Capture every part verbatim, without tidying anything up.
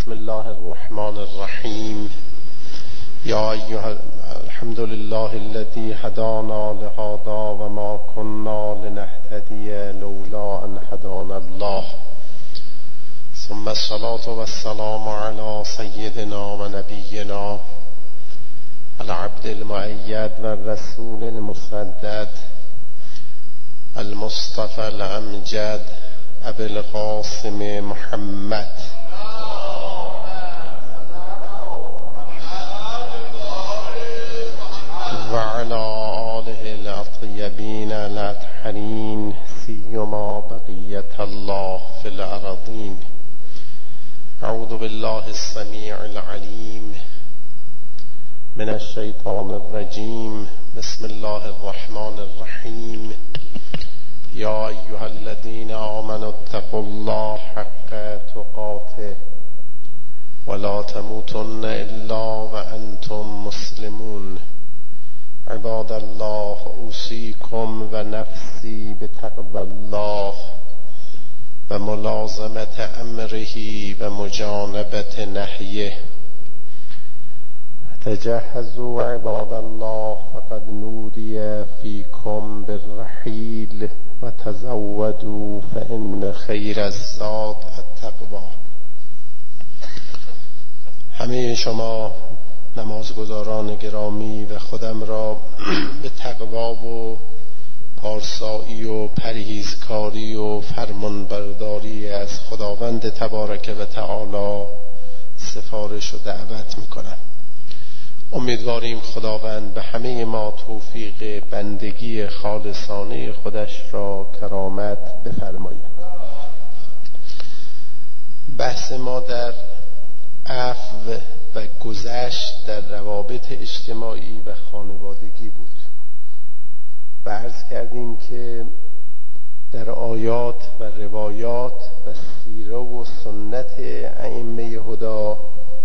بسم الله الرحمن الرحیم. یا ایها الحمد لله الذي هدانا لهذا وما كنا لنهتدي لولا ان هدانا الله، ثم الصلاة والسلام على سيدنا ونبينا العبد المؤيد والرسول المسدد المصطفى الأمجد أبي القاسم محمد وعلى آله الطيبين الأطهرين سيما بقية الله في الأرضين. أعوذ بالله السميع العليم من الشيطان الرجيم. بسم الله الرحمن الرحيم. يا أيها الذين آمنوا اتقوا الله حق تقاته ولا تموتن إلا وأنتم مسلمون. عباد الله، أوصيكم ونفسي بتقوى الله وملازمة أمره ومجانبة نهيه. تجهزوا عباد الله، فقد نودي فيكم بالرحيل، وتزودوا فإن خير الزاد التقوى. همه شما نمازگزاران گرامی و خودم را به تقوا و پارسایی و پرهیزکاری و فرمانبرداری از خداوند تبارک و تعالی سفارش و دعوت میکنم. امیدواریم خداوند به همه ما توفیق بندگی خالصانه خودش را کرامت بفرماید. بحث ما در عفو و گذشت در روابط اجتماعی و خانوادگی بود و عرض کردیم که در آیات و روایات و سیره و سنت ائمه هدی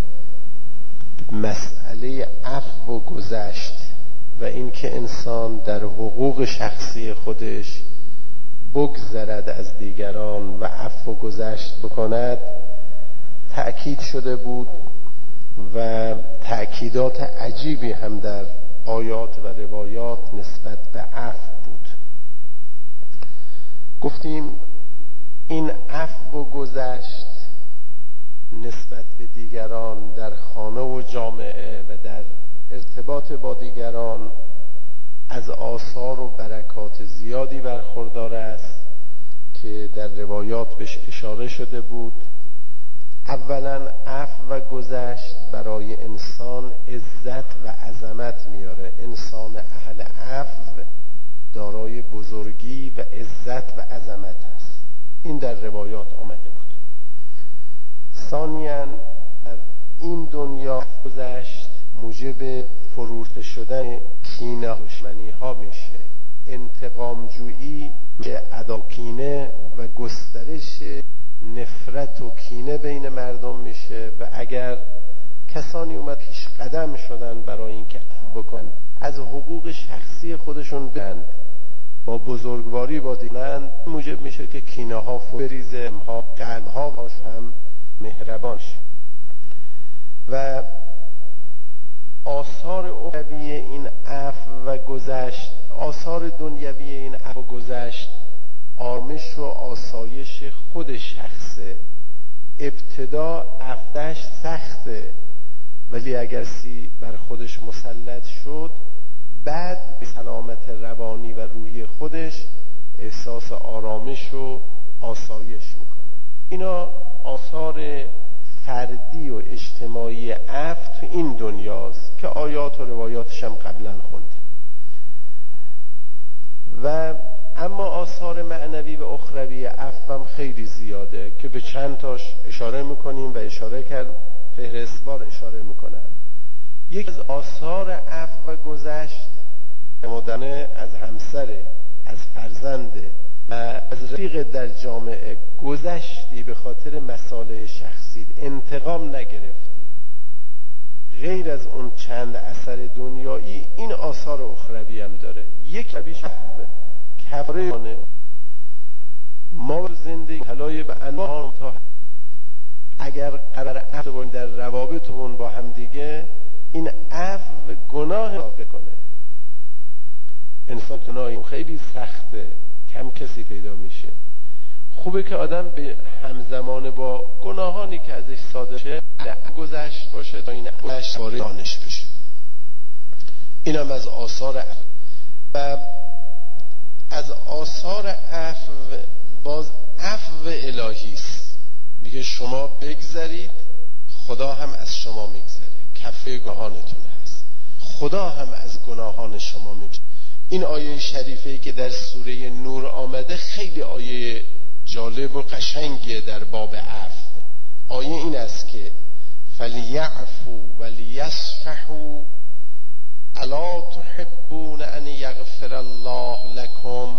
مسئله عفو و گذشت و اینکه انسان در حقوق شخصی خودش بگذرد از دیگران و عفو و گذشت بکند تأکید شده بود و تأکیدات عجیبی هم در آیات و روایات نسبت به عفو بود. گفتیم این عفو و گذشت نسبت به دیگران در خانه و جامعه و در ارتباط با دیگران از آثار و برکات زیادی برخوردار است که در روایات بهش اشاره شده بود. اولا عفو و گذشت برای انسان عزت و عظمت میاره. انسان اهل عفو دارای بزرگی و عزت و عظمت است. این در روایات آمده بود. ثانیاً در این دنیا گذشت موجب فروخته شدن کینه و دشمنی ها میشه. انتقام جویی که اداکینه و گسترش نفرت و کینه بین مردم میشه و اگر کسانی اومد پیش قدم شدن برای اینکه عفو بکنن، از حقوق شخصی خودشون بند با بزرگواری با دیگران، موجب میشه که کینه ها بریزه، ها قلب ها باش هم مهربان شه. و آثار اخروی این عفو و گذشت، آثار دنیوی این عفو و گذشت آرامش و آسایش خود شخصه. ابتدا عفوش سخته ولی اگر سی بر خودش مسلط شد بعد به سلامت روانی و روحی خودش احساس آرامش و آسایش میکنه. اینا آثار فردی و اجتماعی عفو تو این دنیاست که آیات و روایاتش هم قبلا خوندیم. و اما آثار معنوی و اخروی عفو هم خیلی زیاده که به چند تاش اشاره میکنیم و اشاره کرد فهرستوار اشاره میکنن. یک از آثار عفو و گذشت مدنه از همسر، از فرزنده و از رفیق در جامعه گذشتی به خاطر مصالح شخصی، انتقام نگرفتی، غیر از اون چند اثر دنیایی این آثار اخروی هم داره. یک رویش کفاره ما زندگی طلای به انواع تا اگر اگر قرار عفو بکنید در روابطتون با همدیگه، این عفو گناه واقع کنه. انسان گناهی خیلی سخته، کم کسی پیدا میشه. خوبه که آدم به همزمان با گناهانی که ازش صادر شه گذشت باشه تا این گذشت وارد دانش بشه. اینم از آثار عفو. و از آثار عفو باز عفو الهی است. میگه شما بگذرید، خدا هم از شما میگذره، کفه گناهانتون هست، خدا هم از گناهان شما میگذره. این آیه شریفه‌ای که در سوره نور آمده خیلی آیه جالب و قشنگیه در باب عفو. آیه این است که فلیعفوا ولیصفحوا الا تحبون ان یغفر الله لكم.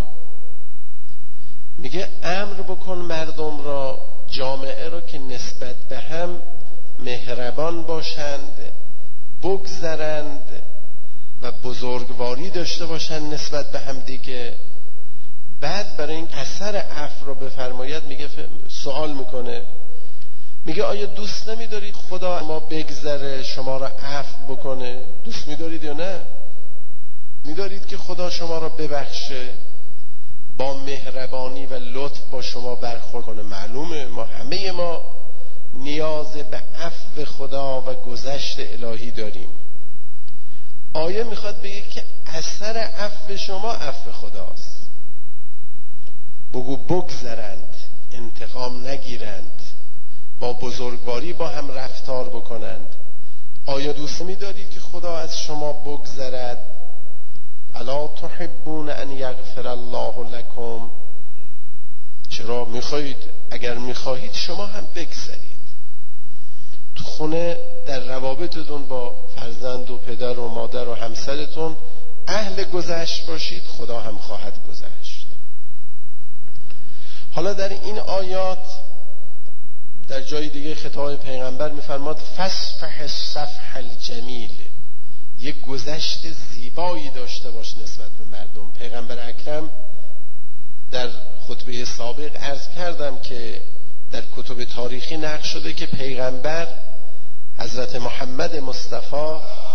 میگه امر بکن مردم را، جامعه را، که نسبت به هم مهربان باشند، بگذرند و بزرگواری داشته باشند نسبت به هم دیگه. بعد برای این اثر عفو رو بفرماید میگه سوال میکنه، میگه آیا دوست نمیدارید خدا ما بگذره، شما را عفو بکنه؟ دوست میدارید یا نه؟ میدارید که خدا شما را ببخشه، با مهربانی و لطف با شما برخورد کنه؟ معلومه ما همه ما نیاز به عفو خدا و گذشت الهی داریم. آیه میخواد بگه که اثر عفو شما عفو خداست. بگو بگذرند، انتقام نگیرند، با بزرگواری با هم رفتار بکنند. آیا دوست می‌دارید که خدا از شما بگذرد؟ الا تحبون ان یغفر الله لكم. چرا میخواهید؟ اگر میخواهید شما هم بگذرید. تو خونه در روابطتون با فرزند و پدر و مادر و همسرتون اهل گذشت باشید، خدا هم خواهد گذشت. حالا در این آیات در جای دیگه خطاب پیغمبر میفرماد فصفح الصفح الجمیل، یک گذشت زیبایی داشته باش نسبت به مردم. پیغمبر اکرم در خطبه سابق عرض کردم که در کتب تاریخی نقل شده که پیغمبر حضرت محمد مصطفی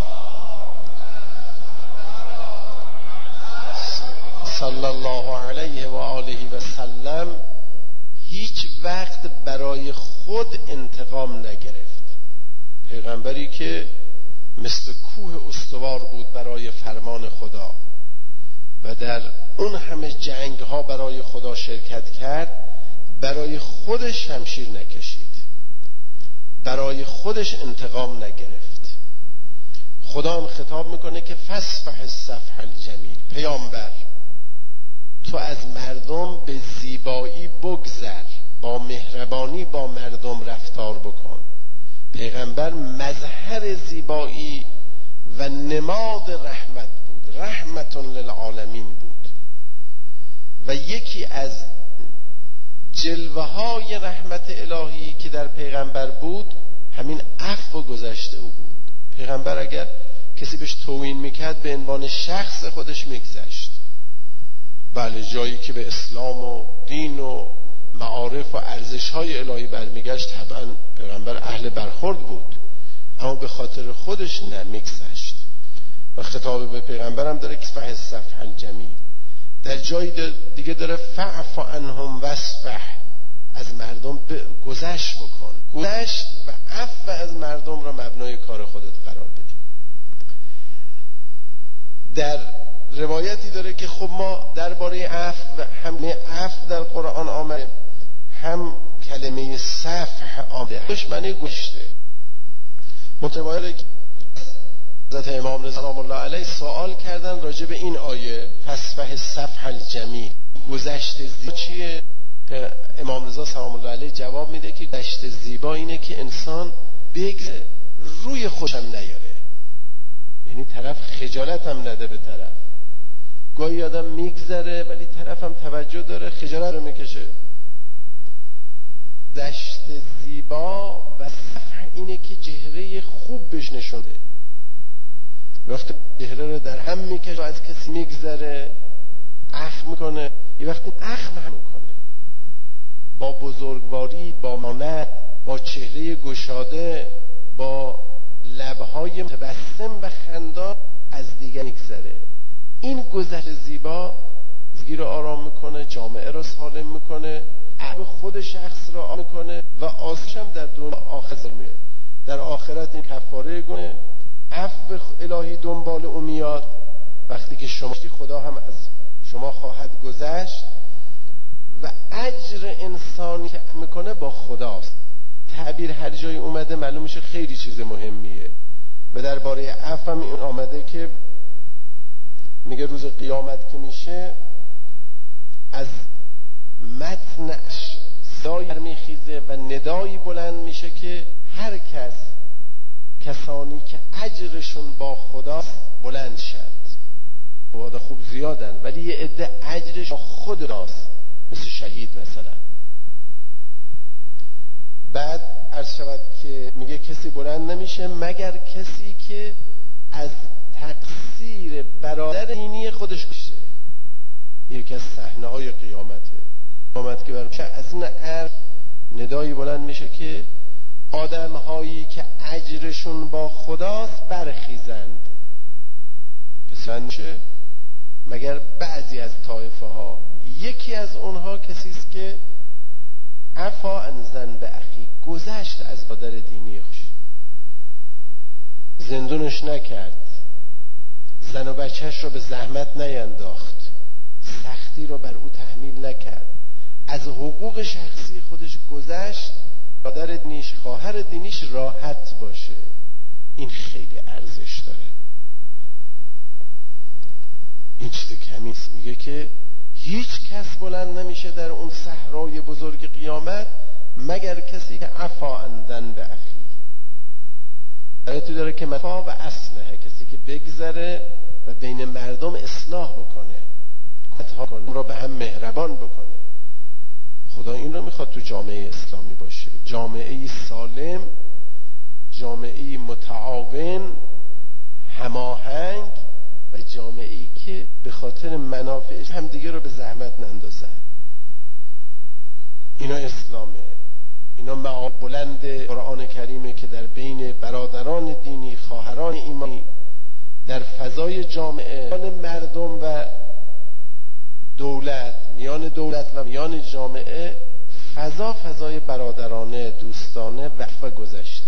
صلی الله علیه و آله و سلم هیچ وقت برای خود انتقام نگرفت. پیغمبری که مثل کوه استوار بود برای فرمان خدا و در اون همه جنگ ها برای خدا شرکت کرد، برای خودش شمشیر نکشید، برای خودش انتقام نگرفت. خدا هم خطاب میکنه که فصفح الصفح الجمیل، پیامبر تو از مردم به زیبایی بگذر، با مهربانی با مردم رفتار بکن. پیغمبر مظهر زیبایی و نماد رحمت بود، رحمت للعالمین بود. و یکی از جلوه های رحمت الهی که در پیغمبر بود همین عفو گذشته او بود. پیغمبر اگر کسی بهش توهین میکرد به عنوان شخص خودش میگذشت. بله، جایی که به اسلام و دین و معارف و ارزش‌های الهی برمیگشت طبعا پیغمبر اهل برخورد بود، اما به خاطر خودش نمیگذشت. و خطاب به پیغمبرم داره که فصفح الصفح الجمیل. در جای دیگه داره فاعف عنهم واصفح، از مردم گذشت بکن. گذشت و عفو از مردم را مبنای کار خودت قرار بدی. در روایتی داره که خب ما درباره عفو، هم عفو در قرآن آمده، هم کلمه صفح آمده، بهش معنی گذشته. متوالد حضرت امام رضا سلام الله علیه سوال کردن راجع به این آیه فصفح الصفح الجمیل، گذشت زیبا چیه؟ امام رضا سلام الله علیه جواب میده که گذشت زیبا اینه که انسان بگذره، روی خودش هم نیاره، یعنی طرف خجالت هم نده به طرف. گاهی آدم میگذره ولی طرف هم توجه داره، خجالت رو میکشه. گذشت زیبا و صفح اینه که چهره خوب بهش نشون ده. وقتی چهره رو در هم میکشه و از کسی میگذره اخم میکنه، یه وقتی اخم هم میکنه با بزرگواری، با مانع، با چهره گشاده، با لبهای متبسم و خندان از دیگر میگذره. این گذشت زیبا زگی رو آرام میکنه، جامعه رو سالم میکنه، عقل خود شخص رو آرام میکنه و آسایش هم در دنیا آخرت میره. در آخرت این کفاره گناه، عفو الهی دنبال او میاد. وقتی که شما خدا هم از شما خواهد گذشت و اجر انسانی که میکنه با خداست. تعبیر هر جایی اومده معلوم میشه خیلی چیز مهمیه. و درباره عفو هم این آمده که میگه روز قیامت که میشه از متنش صدایی میخیزه و ندایی بلند میشه که هر کس کسانی که اجرشون با خداست بلند شد. وادا خوب زیادن ولی یه عده اجرش با خداست، مثل شهید مثلا. بعد عرض شود که میگه کسی بلند نمیشه مگر کسی که از تقصیر برادر دینی خودش کشته. یکی از صحنه های قیامته. قیامت که برمیشه از این عرض ندایی بلند میشه که آدم هایی که اجرشون با خداست برخیزند. پس میشه مگر بعضی از طایفه ها. یکی از اونها کسی است که عفا عن ذنب اخی، گذشت از برادر دینی خوش، زندونش نکرد، زن و بچهش رو به زحمت نینداخت، سختی رو بر او تحمیل نکرد، از حقوق شخصی خودش گذشت، برادر دینیش، خواهر دینیش راحت باشه. این خیلی ارزش داره. این چیز کمیست. میگه که هیچ کس بلند نمیشه در اون صحرای بزرگ قیامت مگر کسی که عفا عن ذنب اخی. آیاتی داره که مفا و اصلحه، کسی که بگذره و بین مردم اصلاح بکنه، کتها کنه، اون را به هم مهربان بکنه. خدا این رو میخواد تو جامعه اسلامی باشه، جامعه سالم، جامعه متعاون، هماهنگ و جامعه‌ای که به خاطر منافعش همدیگه رو به زحمت نندازن. اینا اسلامه. اینا معاد بلند قرآن کریمه که در بین برادران دینی، خواهران ایمانی، در فضای جامعه، میان مردم و دولت، میان دولت و میان جامعه، فضا فضای برادرانه، دوستانه و گذشته.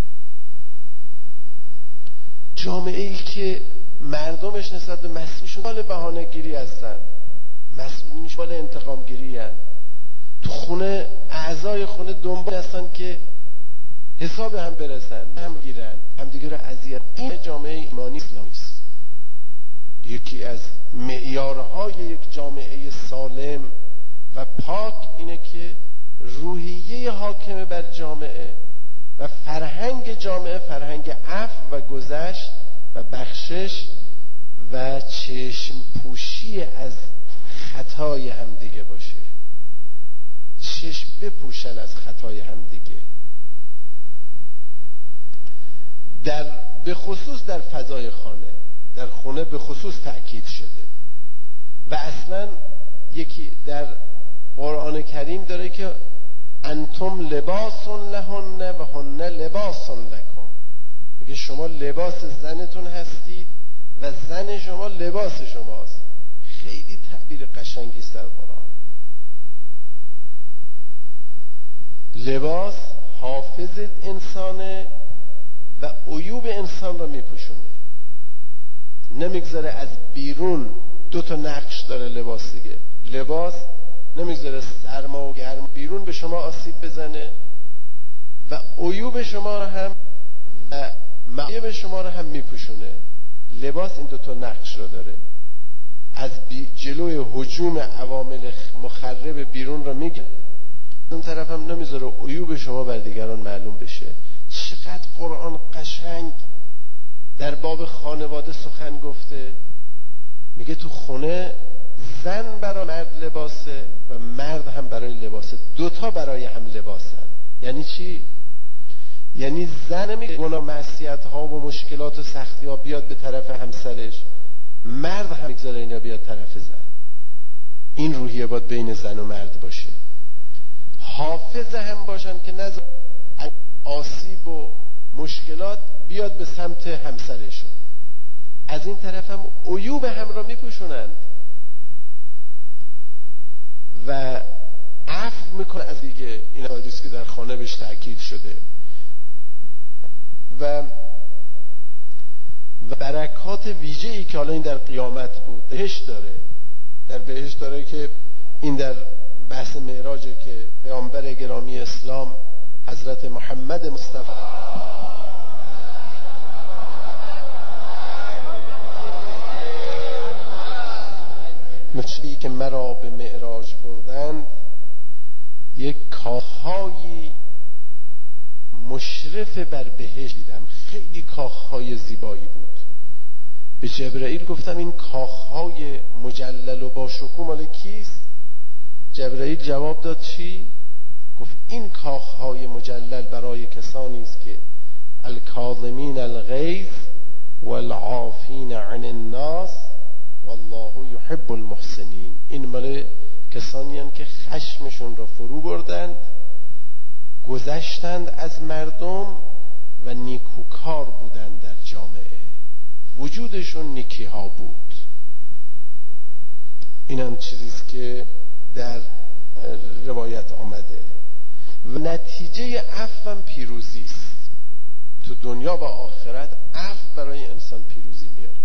جامعه‌ای که مردمش نسبت به مسئولشون بال بهانه گیری هستن، مسئولینش بال انتقام گیری هستن، تو خونه اعضای خونه دنبال هستن که حساب هم برسن، هم گیرن، هم دیگه رو اذیت. این جامعه ایمانی اسلامی است. یکی از معیارهای یک جامعه سالم و پاک اینه که روحیه حاکم بر جامعه و فرهنگ جامعه فرهنگ عفو و گذشت و بخشش و چشم پوشی از خطای همدیگه باشه. چشم بپوشن از خطای همدیگه. در به خصوص در فضای خانه، در خونه به خصوص تأکید شده و اصلا یکی در قرآن کریم داره که انتم لباس لهن و هن لباس لکم. میگه شما لباس زنتون هستید و زن شما لباس شماست. خیلی تعبیر قشنگی است در قرآن. لباس حافظ انسانه و عیوب انسان را میپوشونه. نمیگذاره از بیرون، دو تا نقش داره لباس دیگه. لباس نمیگذاره سرما و گرم بیرون به شما آسیب بزنه و عیوب شما را هم و معایب شما را هم میپوشونه. لباس این دو تا نقش را داره. از جلوی هجوم عوامل مخرب بیرون را میگه، اون طرف هم نمیذاره عیوب شما بر دیگران معلوم بشه. چقدر قرآن قشنگ در باب خانواده سخن گفته. میگه تو خونه زن برای مرد لباسه و مرد هم برای لباسه، دوتا برای هم لباسن. یعنی چی؟ یعنی زن میگه گناه معصیت ها و مشکلات و سختی ها بیاد به طرف همسرش، مرد هم میگذاره اینا بیاد طرف زن. این روحیه باید بین زن و مرد باشه. حافظ هم باشن که نذار آسیب و مشکلات بیاد به سمت همسرشون، از این طرف هم عیوب هم را میپوشونند و عفو میکنه از دیگه. این حدیث که در خانه بهش تأکید شده و برکات ویژه‌ای که حالا این در قیامت بود بهشت داره، در بهشت داره که این در بحث معراجه که پیامبر گرامی اسلام حضرت محمد مصطفی مشبی که مرا به معراج بردند یک کاخهای مشرف بر بهشت دیدم، خیلی کاخهای زیبایی بود. به جبرائیل گفتم این کاخهای مجلل و با شکوه مال کیست؟ جبرائیل جواب داد چی؟ گفت این کاخهای مجلل برای کسانی است که الکاظمین الغیظ والعافین عن الناس والله یحب المحسنین. این مال کسانی هستند که خشمشون را فرو بردند، گذشتند از مردم و نیکوکار بودند در جامعه، وجودشون نیکی ها بود. این هم چیزیست که در روایت آمده و نتیجه عفو هم پیروزی است. تو دنیا و آخرت عفو برای انسان پیروزی میاره.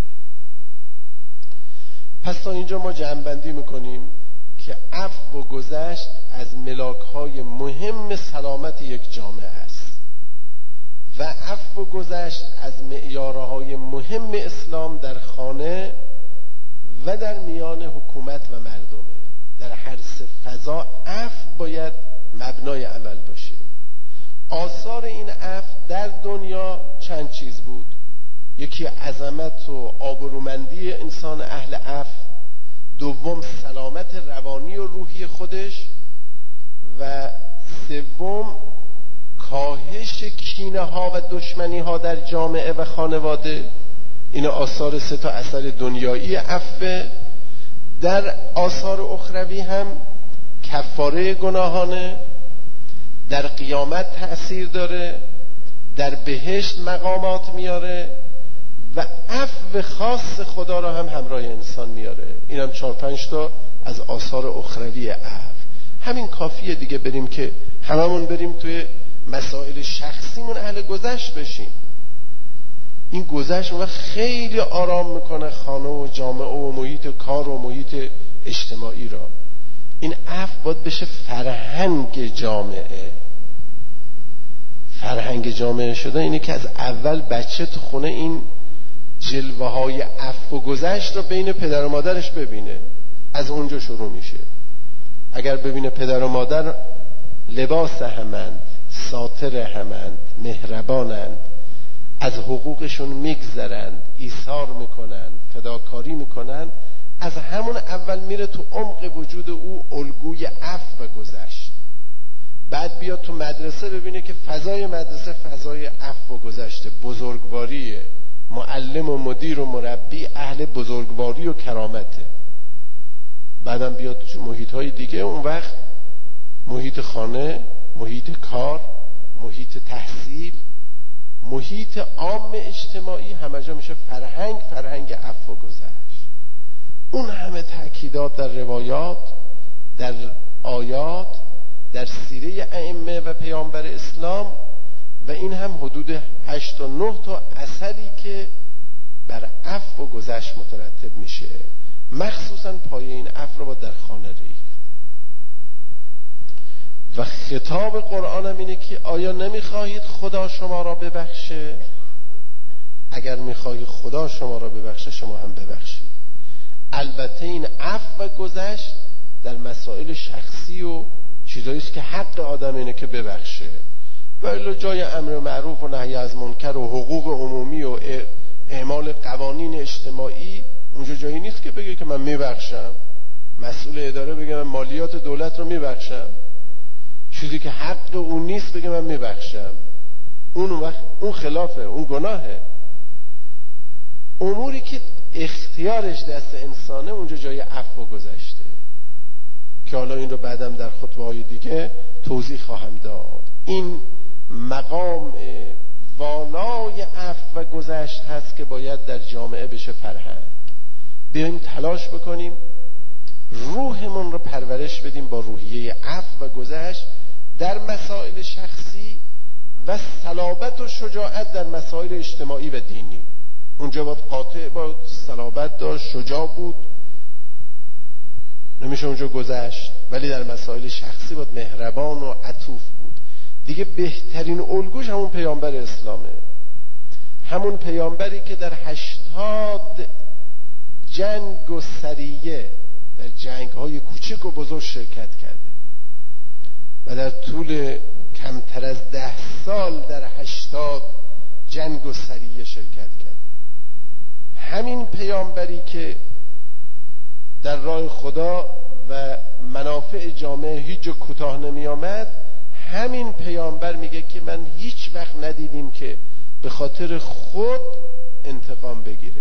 پس تا اینجا ما جمع‌بندی میکنیم که عفو و گذشت از ملاک‌های مهم سلامت یک جامعه است و عفو و گذشت از معیارهای مهم اسلام در خانه و در میان حکومت و مردمه. در هر سه فضا عفو باید مبنای عمل باشه. آثار این عفو در دنیا چند چیز بود. یکی عظمت و آبرومندی انسان اهل عفو، دوم سلامت روانی و روحی خودش و سوم کاهش کینه ها و دشمنی ها در جامعه و خانواده. این آثار سه تا اثر دنیایی عفو. در آثار اخروی هم کفاره گناهانه، در قیامت تأثیر داره، در بهشت مقامات میاره و عفو خاص خدا را هم همراه انسان میاره. این هم چهار پنج تا از آثار اخروی عفو. همین کافیه دیگه بریم که هممون بریم توی مسائل شخصیمون اهل گذشت بشیم. این گذشت و خیلی آرام میکنه خانه و جامعه و محیط کار و محیط اجتماعی را. این عفو باید بشه فرهنگ جامعه. فرهنگ جامعه شده اینه که از اول بچه تو خونه این جلوه های عفو و گذشت رو بین پدر و مادرش ببینه. از اونجا شروع میشه. اگر ببینه پدر و مادر لباس همند، ساتر همند، مهربانند، از حقوقشون میگذرند، ایثار میکنند، فداکاری میکنند، از همون اول میره تو عمق وجود او الگوی عفو و گذشت. بعد بیاد تو مدرسه ببینه که فضای مدرسه فضای عفو و گذشته، بزرگواریه، معلم و مدیر و مربی اهل بزرگواری و کرامته. بعدم بیاد تو محیط های دیگه، اون وقت محیط خانه، محیط کار، محیط تحصیل، محیط عام اجتماعی، همه جا میشه فرهنگ، فرهنگ عفو و گذشت. اون همه تأکیدات در روایات، در آیات، در سیره ائمه و پیامبر اسلام و این هم حدود هشت تا نه تا اثری که بر عفو و گذشت مترتب میشه. مخصوصا پایه این عفو رو با در خانه ریخت و خطاب قرآن هم اینه که آیا نمیخواهید خدا شما را ببخشه؟ اگر میخواهید خدا شما را ببخشه شما هم ببخشید. البته این عفو و گذشت در مسائل شخصی و چیزایی است که حق آدم اینه که ببخشه، ولی جای امر معروف و نهی از منکر و حقوق عمومی و اعمال قوانین اجتماعی اونجا جایی نیست که بگه که من میبخشم. مسئول اداره بگه من مالیات دولت رو میبخشم. چیزی که حق اون نیست بگه من میبخشم. اون وقت اون خلافه، اون گناهه. اموری که اختیارش دست انسانه اونجا جای عفو گذشته که حالا این رو بعدم در خطبه های دیگه توضیح خواهم داد. این مقام وانای عفو و گذشت هست که باید در جامعه بشه فرهنگ. بیاییم تلاش بکنیم روحمون رو پرورش بدیم با روحیه عفو و گذشت در مسائل شخصی و صلابت و شجاعت در مسائل اجتماعی و دینی. اونجا باید قاطع باید صلابت داشت، شجاع بود، نمیشه اونجا گذشت، ولی در مسائل شخصی باید مهربان و عطوف بود. دیگه بهترین الگوش همون پیامبر اسلامه، همون پیامبری که در هشتاد جنگ و سریه در جنگ های کوچک و بزرگ شرکت کرده و در طول کمتر از ده سال در هشتاد جنگ و سریه شرکت کرده. همین پیامبری که در راه خدا و منافع جامعه هیچ جا کوتاه نمی آمد، همین پیامبر میگه که من هیچ وقت ندیدیم که به خاطر خود انتقام بگیره،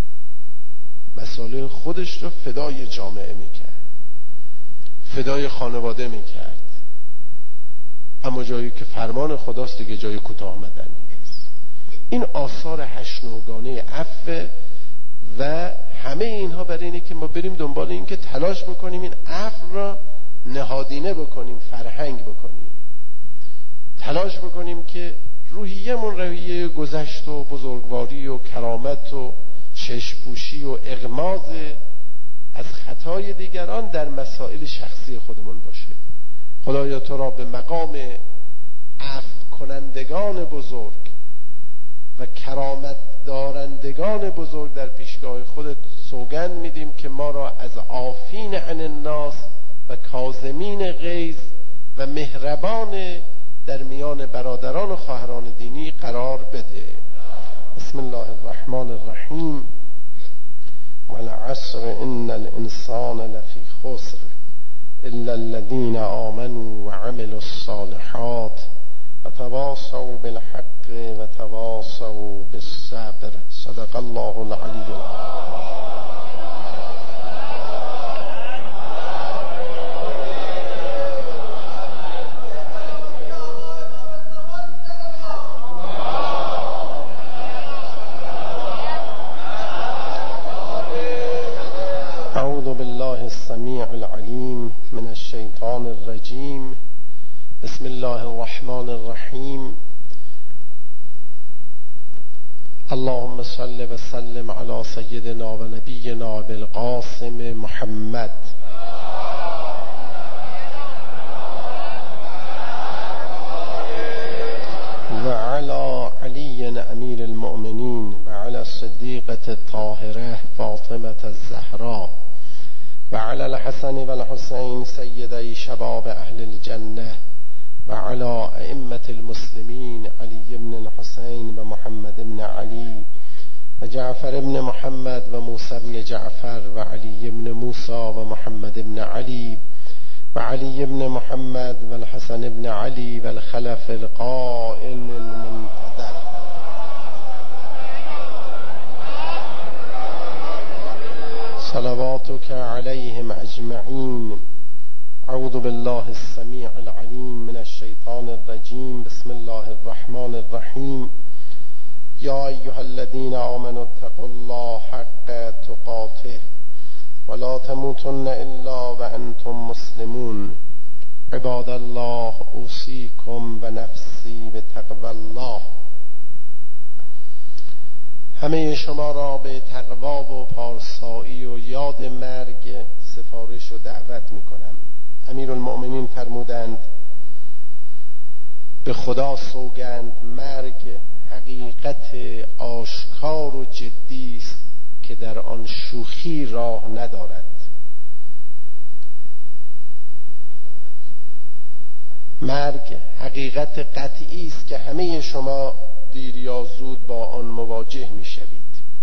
مسائل خودش رو فدای جامعه میکرد، فدای خانواده میکرد. اما جایی که فرمان خداست دیگه جای کوتاه آمدن نیست. این آثار هشت‌نوگانه عفو و همه اینها برای اینه که ما بریم دنبال این که تلاش بکنیم این عفو را نهادینه بکنیم، فرهنگ بکنیم، تلاش بکنیم که روحیه‌مون روحیه گذشت و بزرگواری و کرامت و چشم‌پوشی و اغماض از خطای دیگران در مسائل شخصی خودمون باشه. خدایا تو را به مقام عفو کنندگان بزرگ و کرامت دارندگان بزرگ در پیشگاه خودت سوگند میدیم که ما را از عافین عن الناس و کاظمین غیظ و مهربان در میان برادران و خواهران دینی قرار بده. بسم الله الرحمن الرحیم. والعصر ان الانسان لفی خسر الا الذين آمنوا وعملوا الصالحات وتواصوا بالحق وتواصوا بالصبر. صدق الله العلی العظیم. أعوذ بالله السميع العليم من الشيطان الرجيم. بسم الله الرحمن الرحيم. اللهم صل وسلم على سيدنا ونبينا بالقاسم محمد وعلى علي أمير المؤمنين وعلى الصديقة الطاهرة فاطمة الزهراء وعلى الحسن والحسين سيدي شباب أهل الجنة وعلى أئمة المسلمين علي بن الحسين ومحمد بن علي وجعفر بن محمد وموسى بن جعفر وعلي بن موسى ومحمد بن علي وعلي بن محمد والحسن بن علي والخلف القائم المنتظر. صلواتك عليهم أجمعين. أعوذ بالله السميع العليم من الشيطان الرجيم. بسم الله الرحمن الرحيم. يا أيها الذين آمنوا اتقوا الله حق تقاته ولا تموتن إلا وأنتم مسلمون. عباد الله أوصيكم ونفسي بتقوى الله. همه شما را به تقوا و پارسایی و یاد مرگ سفارش و دعوت می کنم. امیرالمؤمنین فرمودند به خدا سوگند مرگ حقیقت آشکار و جدی است که در آن شوخی راه ندارد. مرگ حقیقت قطعی است که همه شما دیر یا زود با آن مواجه می شوید.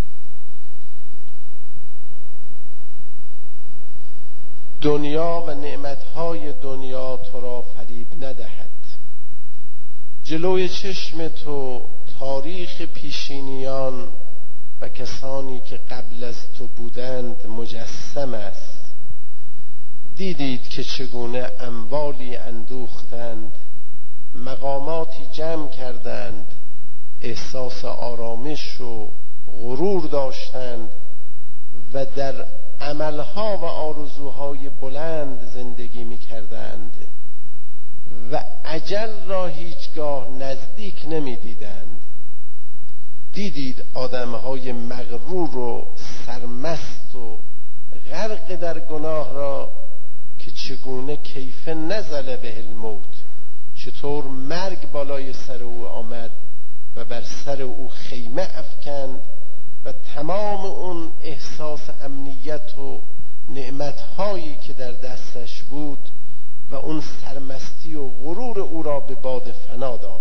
دنیا و نعمتهای دنیا تو را فریب ندهد. جلوی چشم تو تاریخ پیشینیان و کسانی که قبل از تو بودند مجسم است. دیدید که چگونه اموالی اندوختند، مقاماتی جمع کردند، احساس آرامش و غرور داشتند و در عملها و آرزوهای بلند زندگی می کردند و اجل را هیچگاه نزدیک نمی دیدند. دیدید آدمهای مغرور و سرمست و غرق در گناه را که چگونه کیف نزل به الموت، چطور مرگ بالای سر او آمد و بر سر او خیمه افکند و تمام اون احساس امنیت و نعمتهایی که در دستش بود و اون سرمستی و غرور او را به باد فنا داد.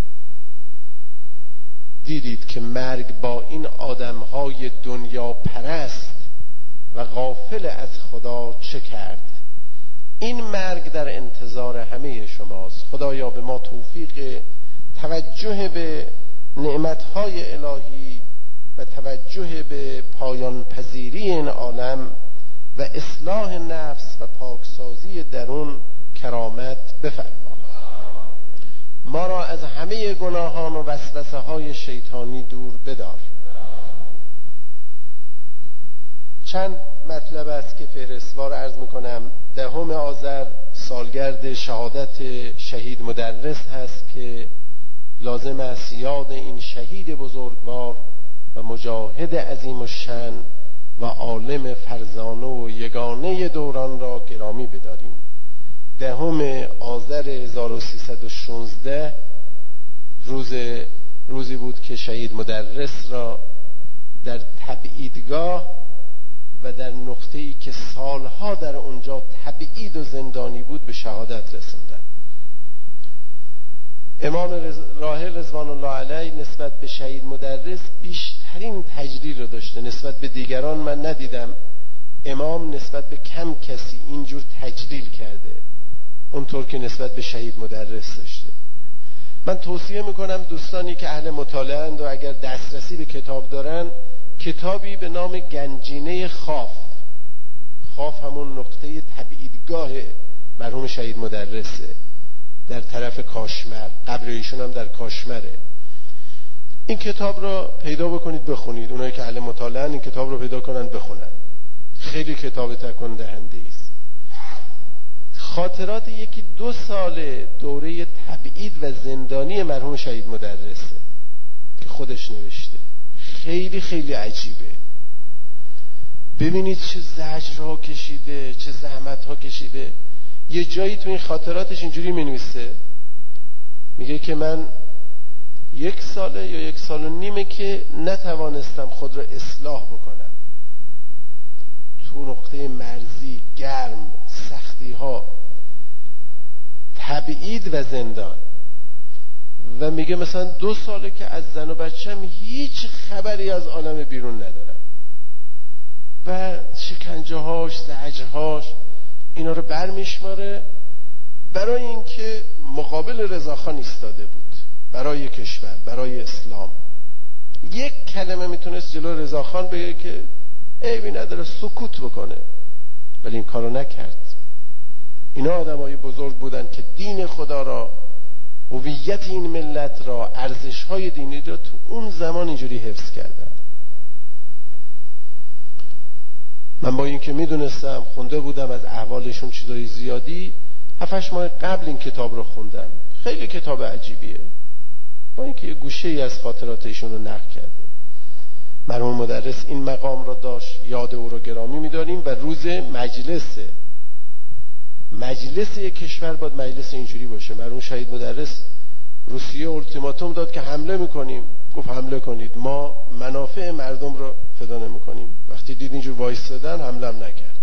دیدید که مرگ با این آدمهای دنیا پرست و غافل از خدا چه کرد. این مرگ در انتظار همه شماست. خدایا به ما توفیق توجه به نعمتهای الهی و توجه به پایان پذیری این عالم و اصلاح نفس و پاکسازی درون کرامت بفرما. ما را از همه گناهان و وسوسه های شیطانی دور بدار. چند مطلب است که فهرستوار عرض میکنم. دهم آذر سالگرد شهادت شهید مدرس هست که لازم است یاد این شهید بزرگوار و مجاهد عظیم الشأن و عالم فرزانه و یگانه دوران را گرامی بداریم. دهم آذر هزار و سیصد و شانزده روز روزی بود که شهید مدرس را در تبعیدگاه و در نقطه‌ای که سالها در اونجا تبعید و زندانی بود به شهادت رسوندند. امام راحل رضوان الله علیه نسبت به شهید مدرس بیشترین تجلیل رو داشته. نسبت به دیگران من ندیدم امام نسبت به کم کسی اینجور تجلیل کرده اونطور که نسبت به شهید مدرس داشته. من توصیه میکنم دوستانی که اهل مطالعه اند و اگر دسترسی به کتاب دارن، کتابی به نام گنجینه خاف، خاف همون نقطه تبعیدگاه مرحوم شهید مدرسه در طرف کاشمر، قبر ایشون هم در کاشمره. این کتاب را پیدا بکنید بخونید. اونایی که اهل مطالعه این کتاب رو پیدا کنن بخونن. خیلی کتاب تکون دهنده است. خاطرات یکی دو سال دوره تبعید و زندانی مرحوم شهید مدرسه که خودش نوشته. خیلی خیلی عجیبه. ببینید چه زجرها کشیده، چه زحمتها کشیده. یه جایی تو این خاطراتش اینجوری می‌نویسه، میگه که من یک ساله یا یک سال و نیمه که نتوانستم خود را اصلاح بکنم. تو نقطه مرزی، گرم، سختی ها، تبعید و زندان. و میگه مثلا دو ساله که از زن و بچم هیچ خبری از عالم بیرون ندارم و شکنجه هاش، زجرهاش اینا رو برمیشماره برای اینکه مقابل رضاخان ایستاده بود، برای کشور، برای اسلام. یک کلمه میتونست جلو رضاخان بگه که عیبی نداره، سکوت بکنه، ولی این کارو نکرد. اینا آدمای بزرگ بودن که دین خدا را، هویت این ملت را، ارزش‌های دینی را تو اون زمان اینجوری حفظ کردن. من با اینکه میدونستم، خونده بودم از احوالشون چیزای زیادی، هفتش ماه قبل این کتاب رو خوندم. خیلی کتاب عجیبیه، با اینکه یه گوشه‌ای از خاطرات ایشون رو نقل کرده. مرحوم مدرس این مقام را داشت، یاد او رو گرامی می‌داریم و روز مجلسه مجلس یک کشور باید مجلس اینجوری باشه. مرحوم شهید مدرس روسیه اولتیماتوم داد که حمله میکنیم، گفت حمله کنید، ما منافع مردم رو فدا نمیکنیم. وقتی دید اینجور وایستادن حمله هم نکرد.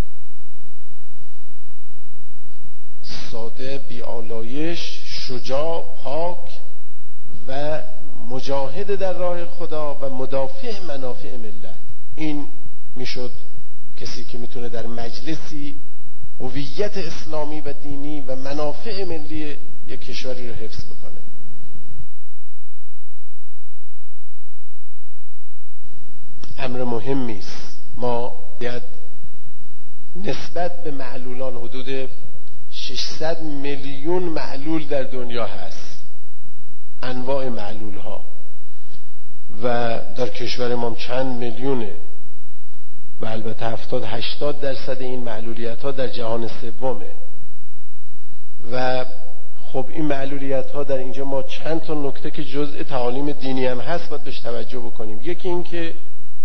ساده، بی‌آلایش، شجاع، پاک و مجاهد در راه خدا و مدافع منافع ملت. این میشد کسی که میتونه در مجلسی هویت اسلامی و دینی و منافع ملی یک کشوری رو حفظ بکنه. امر مهمی است. ما باید نسبت به معلولان، حدود ششصد میلیون معلول در دنیا هست، انواع معلول ها و در کشور ما چند میلیونه و البته هفتاد هشتاد درصد این معلولیت ها در جهان سومه و خب این معلولیت ها در اینجا ما چند تا نکته که جزء تعالیم دینی هم هست باید بهش توجه بکنیم. یکی این که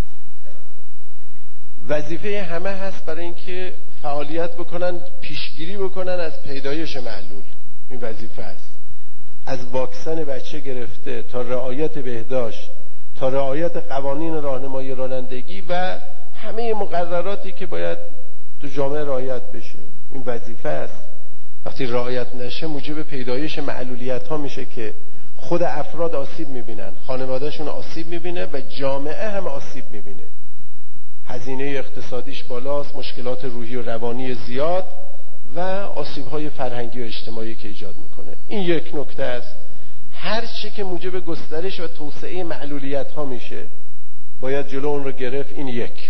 وظیفه همه هست برای اینکه فعالیت بکنن، پیشگیری بکنن از پیدایش معلول. این وظیفه است، از واکسن بچه گرفته تا رعایت بهداشت تا رعایت قوانین راهنمایی رانندگی و همه مقرراتی که باید تو جامعه رعایت بشه. این وظیفه است. وقتی رعایت نشه موجب پیدایش معلولیت ها میشه که خود افراد آسیب میبینن، خانوادهشون آسیب میبینه و جامعه هم آسیب میبینه. هزینه اقتصادیش بالاست، مشکلات روحی و روانی زیاد و آسیب‌های فرهنگی و اجتماعی که ایجاد میکنه. این یک نکته است. هر چی که موجب گسترش و توسعه معلولیت‌ها میشه باید جلو اون رو گرفت. این یک.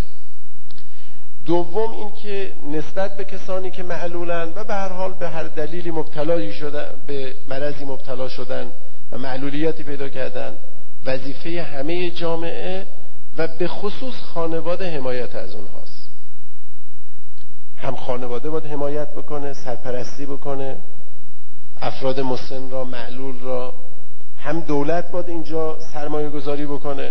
دوم این که نسبت به کسانی که معلولن و به هر حال به هر دلیلی مبتلا شدن، به مرضی مبتلا شدن و معلولیتی پیدا کردن، وظیفه همه جامعه و به خصوص خانواده حمایت از اونهاست. هم خانواده باید حمایت بکنه، سرپرستی بکنه افراد مسن را، معلول را. هم دولت باید اینجا سرمایه گذاری بکنه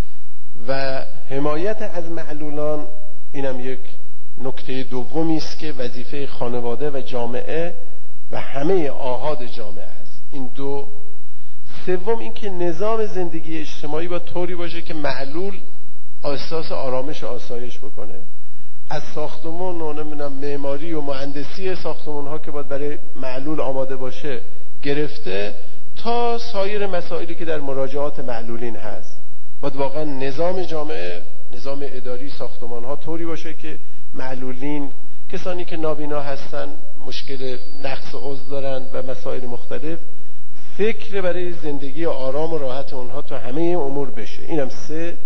و حمایت از معلولان اینم یک نکته دومی است که وظیفه خانواده و جامعه و همه آحاد جامعه است. این دو. سوم این که نظام زندگی اجتماعی باید طوری باشه که معلول احساس آرامش و آسایش بکنه. از ساختمان و نمیدونم معماری و مهندسی ساختمان ها که باید برای معلول آماده باشه گرفته تا سایر مسائلی که در مراجعات معلولین هست، باید واقعا نظام جامعه، نظام اداری ساختمان ها طوری باشه که معلولین، کسانی که نابینا هستن، مشکل نقص عضو دارن و مسائل مختلف، فکر برای زندگی آرام و راحت اونها تو همه امور بشه. اینم سه.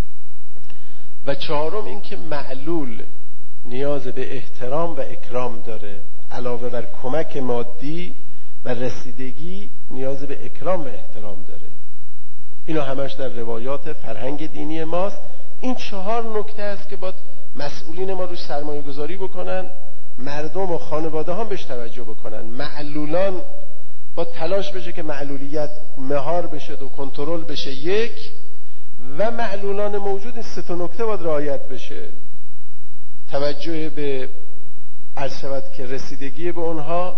و چهارم این که معلول نیاز به احترام و اکرام داره. علاوه بر کمک مادی و رسیدگی نیاز به اکرام و احترام داره. اینا همش در روایات فرهنگ دینی ماست. این چهار نکته است که باید مسئولین ما روش سرمایه گذاری بکنن، مردم و خانواده هم بهش توجه بکنن. معلولان با تلاش بشه که معلولیت مهار بشه و کنترل بشه. یک. و معلولان موجود این سه تا نکته باید رعایت بشه. توجه به عرض شود که رسیدگی به اونها،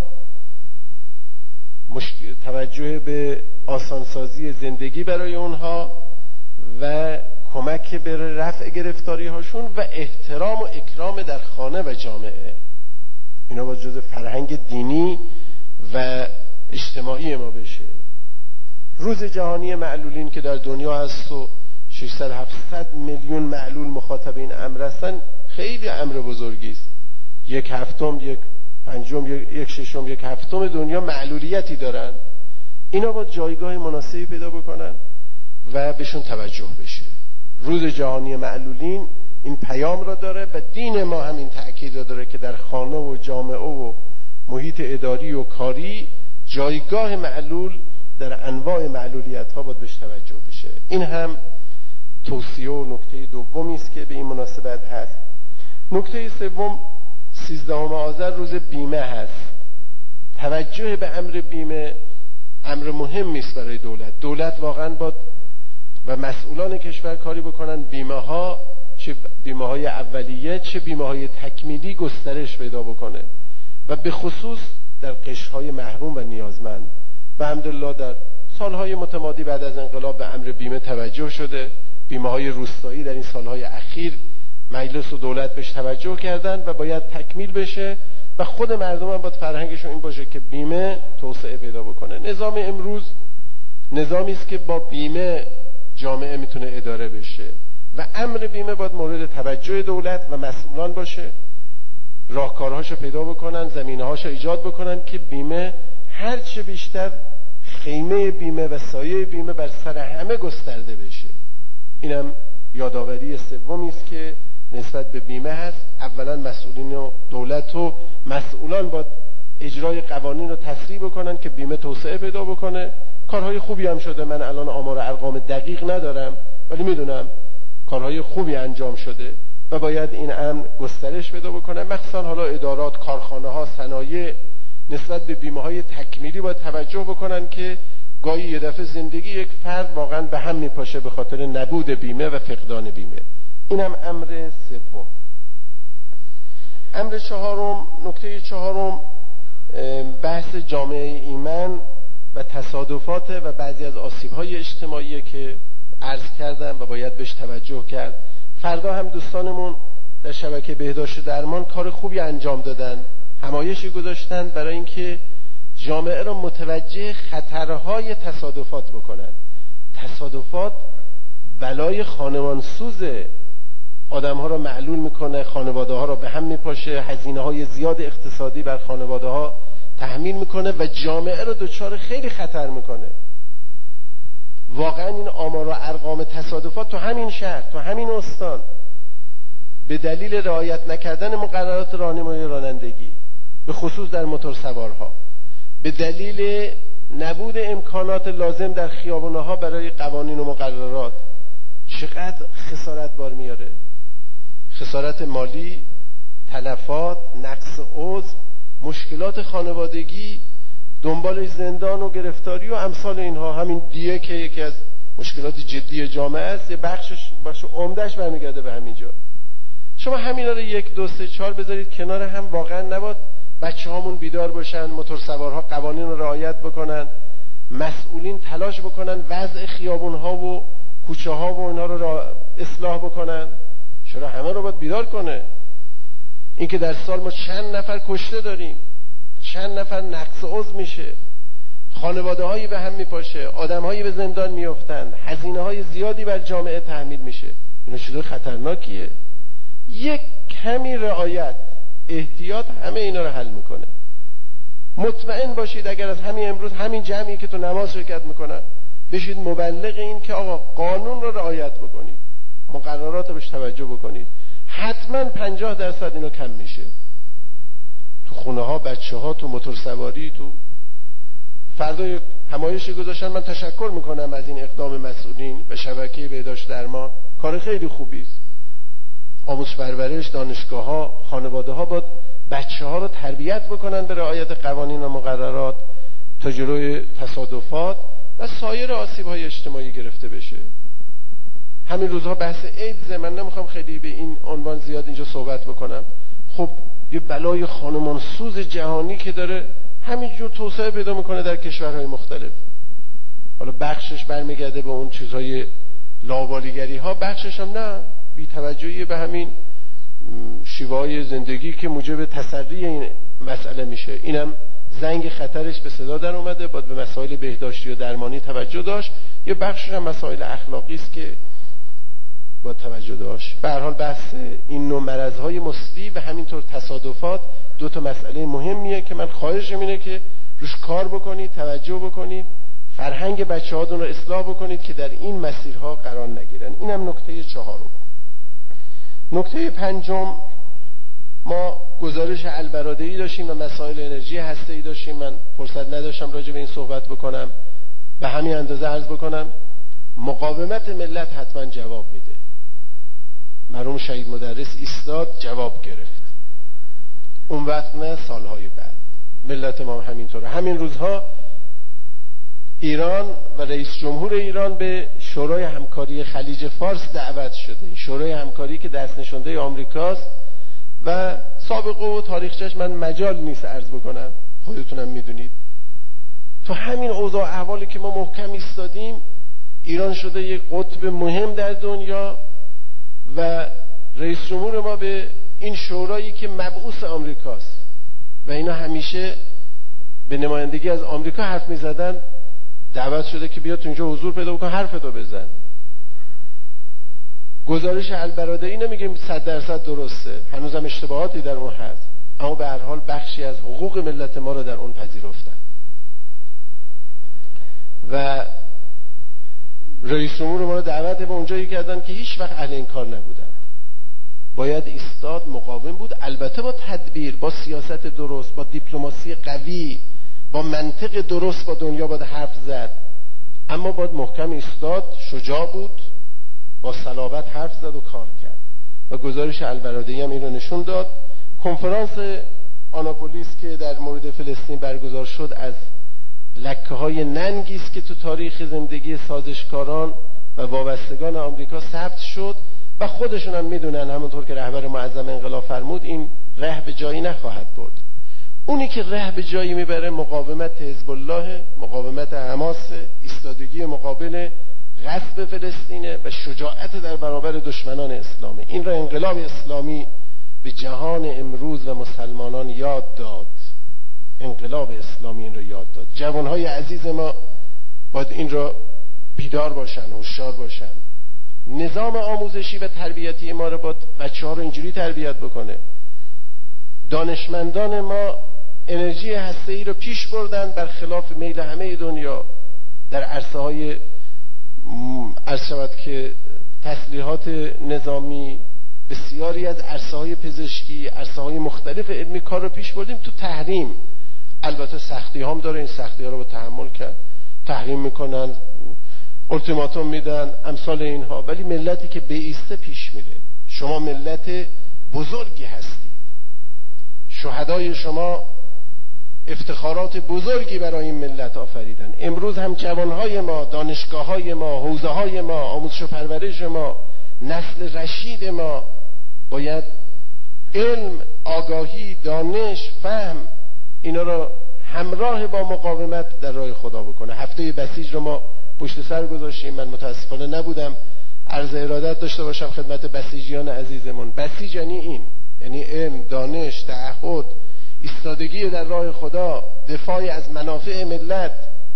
مشکل، توجه به آسانسازی زندگی برای اونها و کمک به رفع گرفتاری هاشون و احترام و اکرام در خانه و جامعه. اینا باید جزء فرهنگ دینی و اجتماعی ما بشه. روز جهانی معلولین که در دنیا هست و ششصد هفتصد میلیون معلول مخاطب این امر هستن، خیلی امر بزرگی است. یک هفتم، یک پنجم، یک ششم، یک هفتم دنیا معلولیتی دارن. اینا باید جایگاه مناسبی پیدا بکنن و بهشون توجه بشه. روز جهانی معلولین این پیام را داره و دین ما هم این تأکید را داره که در خانه و جامعه و محیط اداری و کاری جایگاه معلول در انواع معلولیت ها باید بهش توجه بشه. این هم توصیه و نکته دومی است که به این مناسبت هست. نکته سوم سیزدهم آذر روز بیمه هست. توجه به امر بیمه امر مهمی است برای دولت. دولت واقعا باید و مسئولان کشور کاری بکنن بیمه ها، چه بیمه های اولیه چه بیمه های تکمیلی، گسترش پیدا بکنه و به خصوص در قشرهای محروم و نیازمند. و الحمدلله در سالهای متمادی بعد از انقلاب به امر بیمه توجه شده. بیمه های روستایی در این سالهای اخیر مجلس و دولت بهش توجه کردن و باید تکمیل بشه و خود مردم هم باید فرهنگشون این باشه که بیمه توسعه پیدا بکنه. نظام امروز نظامی است که با بیمه جامعه میتونه اداره بشه و امر بیمه باید مورد توجه دولت و مسئولان باشه. راهکارهاشو پیدا بکنن، زمینه‌هاشو ایجاد بکنن که بیمه هرچه بیشتر خیمه بیمه و سایه بیمه بر سر همه گسترده بشه. اینم یادآوری سومی است که نسبت به بیمه هست. اولا مسئولین و دولت و مسئولان باید اجرای قوانین رو تسریع بکنن که بیمه توسعه پیدا بکنه. کارهای خوبی هم شده، من الان آمار ارقام دقیق ندارم ولی میدونم کارهای خوبی انجام شده و باید این امر گسترش پیدا بکنه. مخصوصا حالا ادارات، کارخانه ها، صنایع نسبت به بیمه های تکمیلی باید توجه بکنن که گاهی یه دفعه زندگی یک فرد واقعا به هم میپاشه به خاطر نبود بیمه و فقدان بیمه. اینم امر سوم. امر چهارم، نکته چهارم بحث جامعه ایمن و تصادفات و بعضی از آسیب‌های اجتماعی که عرض کردم و باید بهش توجه کرد. فردا هم دوستانمون در شبکه بهداشت درمان کار خوبی انجام دادن، همایشی گذاشتن برای اینکه جامعه را متوجه خطرهای تصادفات بکنن. تصادفات بلای خانمانسوزه، آدم‌ها را معلول میکنه، خانواده‌ها را به هم میپاشه، هزینه‌های زیاد اقتصادی بر خانواده‌ها تحمیل میکنه و جامعه را دچار خیلی خطر میکنه. واقعا این آمار و ارقام تصادفات تو همین شهر، تو همین استان، به دلیل رعایت نکردن مقررات راهنمایی رانندگی به خصوص در موتورسوارها، به دلیل نبود امکانات لازم در خیابان‌ها برای قوانین و مقررات، چقدر خسارت بار میاره. خسارت مالی، تلفات، نقص عضو، مشکلات خانوادگی، دنبال زندان و گرفتاری و امثال اینها. همین دیه که یکی از مشکلات جدی جامعه است، یه بخشش بخش عمدهش برمیگرده به همینجا. شما همینا رو یک دو سه چهار بذارید کنار هم. واقعا نباید بچه هامون بیدار باشن، موتورسوارها قوانین رو رعایت بکنن، مسئولین تلاش بکنن وضع خیابون ها و کوچه ها و اینا رو اصلاح بکنن. چرا همه رو باید بیدار کنه؟ اینکه در سال ما چند نفر کشته داریم، چند نفر نقص عضو میشه، خانواده هایی به هم میپاشه، آدم هایی به زندان میافتند، هزینه های زیادی بر جامعه تحمیل میشه. اینا چیز خطرناکیه. یک کمی رعایت، احتیاط همه اینا رو حل میکنه. مطمئن باشید اگر از همین امروز همین جمعی که تو نماز شرکت میکنن بشید مبلغ این که آقا قانون رو رعایت بکنید، مقررات رو بهش توجه بکنید، حتما پنجاه درصد اینو کم میشه. تو خونه ها، بچه ها، تو موتورسواری، تو فردا یک همایشی گذاشتن. من تشکر میکنم از این اقدام مسئولین و شبکه بهداشت درمان، کار خیلی خوبی است. آموزش پرورش، دانشگاه ها، خانواده ها باید بچه ها رو تربیت بکنن به رعایت قوانین و مقررات تا جلوی تصادفات و سایر آسیب های اجتماعی گرفته بشه. همین روزها بحث ایدز، من نمیخوام خیلی به این عنوان زیاد اینجا صحبت بکنم. خب یه بلای خانمانسوز جهانی که داره همینجور توسعه پیدا میکنه در کشورهای مختلف. حالا بخشش برمیگرده به اون چیزهای لاابالیگری ها، بخشش هم نه، بی‌توجهی به همین شیوه‌های زندگی که موجب تسری این مسئله میشه. اینم زنگ خطرش به صدا در اومده، باید به مسائل بهداشتی و درمانی توجه داشت. یه بخشش هم مسائل اخلاقی است که باید توجه داشت. به هر حال بحث این نوع مرض‌های مسری و همینطور تصادفات دو تا مسئله مهمیه که من خواهشم اینه که روش کار بکنید، توجه بکنید، فرهنگ بچه‌هاتون رو اصلاح بکنید که در این مسیرها قرار نگیرن. اینم نکته چهارم. نکته پنجم، ما گزارش البرادعی داشتیم و مسائل انرژی هسته‌ای داشتیم. من فرصت نداشتم راجع به این صحبت بکنم، به همین اندازه عرض بکنم مقاومت ملت حتما جواب میده. مرحوم شهید مدرس ایستاد، جواب گرفت. اون وقت نه، سالهای بعد. ملت ما همینطوره. همین روزها ایران و رئیس جمهور ایران به شورای همکاری خلیج فارس دعوت شده. شورای همکاری که دست نشانده آمریکاست و سابقه و تاریخچه‌اش من مجال نیست عرض بکنم، خودتونم میدونید. تو همین اوضاع احوالی که ما محکم ایستادیم، ایران شده یک قطب مهم در دنیا و رئیس جمهور ما به این شورایی که مبعوث آمریکاست و اینا همیشه به نمایندگی از آمریکا حرف میزدن، دعوت شده که بیاد تو اینجا حضور پیدا بکن، حرفتو بزن. گزارش البرادعی نمیگیم صد درصد درسته، هنوزم اشتباهاتی در اون هست، اما به هر حال بخشی از حقوق ملت ما رو در اون پذیرفتن و رئیس جمهور ما رو دعوت به اونجایی کردن که هیچ وقت اهل این کار نبودن. باید ایستاد، مقاوم بود، البته با تدبیر، با سیاست درست، با دیپلماسی قوی، با منطق درست با دنیا باید حرف زد، اما باید محکم ایستاد، شجاع بود، با صلابت حرف زد و کار کرد و گزارش البرادعی هم این رو نشون داد. کنفرانس آناپولیس که در مورد فلسطین برگزار شد از لکه های ننگی است که تو تاریخ زندگی سازشکاران و وابستگان آمریکا ثبت شد و خودشون هم میدونن، همونطور که رهبر معظم انقلاب فرمود، این ره به جایی نخواهد برد. اونی که ره به جایی میبره مقاومت حزب الله، مقاومت حماس، ایستادگی مقابل غصب فلسطینه و شجاعت در برابر دشمنان اسلامی. این را انقلاب اسلامی به جهان امروز و مسلمانان یاد داد. انقلاب اسلامی این را یاد داد. جوانهای عزیز ما باید این را بیدار باشن، هوشیار باشن. نظام آموزشی و تربیتی ما را باید بچه ها رو اینجوری تربیت بکنه. دانشمندان ما انرژی هسته‌ای رو پیش بردن برخلاف میل همه دنیا در عرصه های عرض شود که تسلیحات نظامی. بسیاری از عرصه های پزشکی، عرصه های مختلف علمی کار رو پیش بردیم. تو تحریم البته سختی هم داره، این سختی ها رو با تحمل کرد. تحریم میکنن، التیماتوم میدن، امثال اینها، ولی ملتی که به ایسته پیش میره. شما ملت بزرگی هستید، شهدای شما افتخارات بزرگی برای این ملت آفریدن. امروز هم جوانهای ما، دانشگاههای ما، حوزه‌های ما، آموزش و پرورش ما، نسل رشید ما باید علم، آگاهی، دانش، فهم اینا رو همراه با مقاومت در راه خدا بکنه. هفته بسیج رو ما پشت سر گذاشتیم. من متاسفانه نبودم، عرض ارادت داشته باشم خدمت بسیجیان عزیزمون. بسیج یعنی این، یعنی علم، دانش، تعهد، ایستادگی در راه خدا، دفاع از منافع ملت،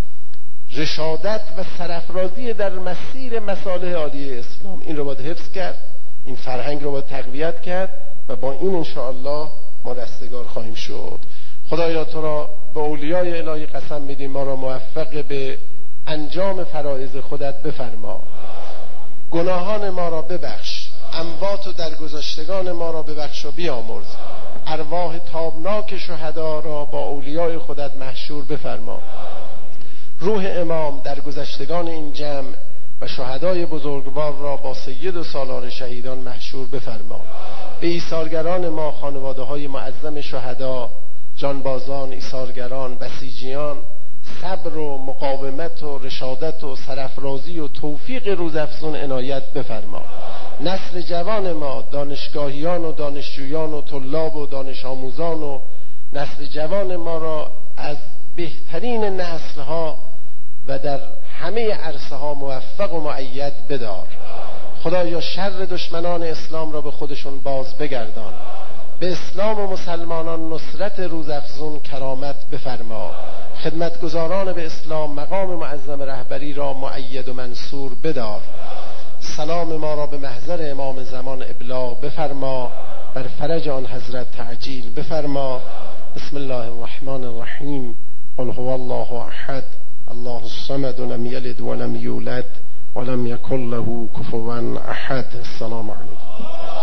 رشادت و سرافرازی در مسیر مصالح عالیه اسلام. این رو باید حفظ کرد، این فرهنگ رو باید تقویت کرد و با این انشاءالله ما رستگار خواهیم شد. خدایا تو را به اولیای الهی قسم میدیم ما را موفق به انجام فرایض خودت بفرما. گناهان ما را ببخش، اموات و درگذشتگان ما را ببخش و بیامرز. ارواح تابناک شهدا را با اولیای خودت محشور بفرما. روح امام درگذشتگان این جمع و شهدای بزرگوار را با سید و سالار شهیدان محشور بفرما. به ایثارگران ما، خانواده های معظم شهدا، جانبازان، ایثارگران، بسیجیان، صبر و مقاومت و رشادت و سرافرازی و توفیق روزافزون عنایت بفرما. نسل جوان ما، دانشگاهیان و دانشجویان و طلاب و دانش آموزان و نسل جوان ما را از بهترین نسلها و در همه عرصه ها موفق و مؤید بدار. خدایا شر دشمنان اسلام را به خودشون باز بگردان. به اسلام و مسلمانان نصرت روزافزون کرامت بفرما. خدمتگزاران به اسلام مقام معظم رهبری را مؤید و منصور بدار. سلام ما را به محضر امام زمان ابلاغ بفرما. بر فرج آن حضرت تعجیل بفرما. بسم الله الرحمن الرحیم. قل هو الله احد الله الصمد لم یلد ولم یولد ولم یکن له کفوا احد. السلام علیکم.